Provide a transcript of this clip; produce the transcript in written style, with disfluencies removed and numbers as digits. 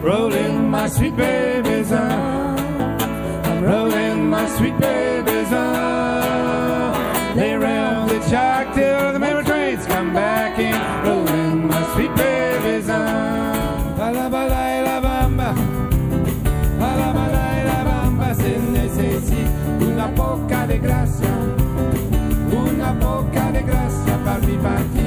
rolling my sweet babies on. I'm rolling my sweet babies on. Lay around the track till the memory trains come back in, rolling my sweet babies on. Balabalay-la-bamba, balabalay-la-bamba, se necesita una poca de gracia para mi partida.